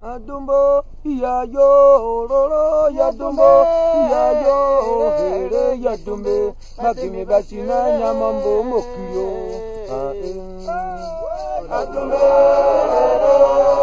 Adumbo yayo roro yadumbo yayo here yadumbe makime bashina nyamambo mokyo adumbe roro